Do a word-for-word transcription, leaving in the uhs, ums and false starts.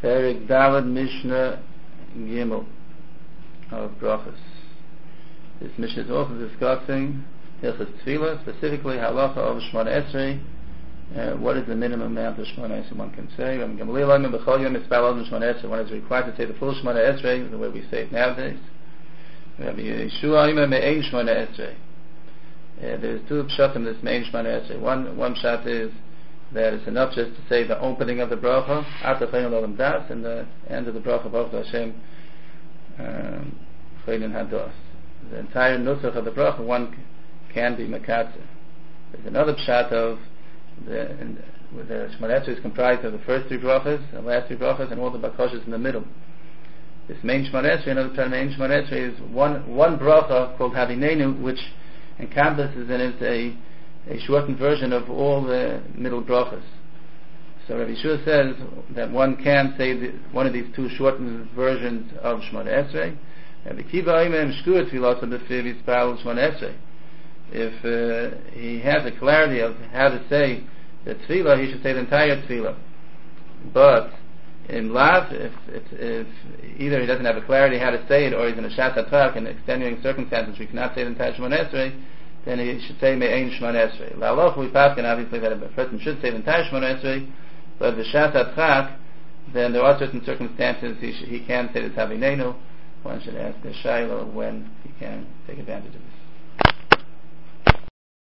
Perik Dalad Mishnah Gimel of Brachos. This Mishnah is also discussing Hilchos Tefillah, specifically Halacha of Shmona Esrei. Uh, what is the minimum amount of Shmona Esrei one can say? One is required to say the full Shmona Esrei, the way we say it nowadays. There's two pshat in this main Shmona Esrei. One, one pshat is that it's enough just to say the opening of the bracha, and the end of the bracha, Baruch Hashem, Chaynin Hados. The entire nusach of the bracha, one can be mekatzer. There's another pshat of the, in, the Shmona Esrei is comprised of the first three brachas, the last three brachas, and all the bakoshas in the middle. This main Shmona Esrei, another term, main Shmona Esrei, is one one bracha called Havinenu, which encompasses in it a a shortened version of all the middle brachas. So Rabbi Yeshua says that one can say the, one of these two shortened versions of Shmona Esrei. Rabbi Kiva Omer Shkur Tfilas B'Fiv Yispal Shmona Esrei. If uh, he has a clarity of how to say the tefillah, he should say the entire tefillah. But in Lav, if, if, if either he doesn't have a clarity how to say it, or he's in a Shat HaTrak, in extenuating circumstances, we cannot say the entire Shmona Esrei, then he should say Me'ein Shmona Esrei. La'aloch, we paskin obviously that a person should say the entire Shmona Esrei, but the Shat HaTrak, then there are certain circumstances he, sh- he can say the Tavinenu. One should ask the Shaila when he can take advantage of this.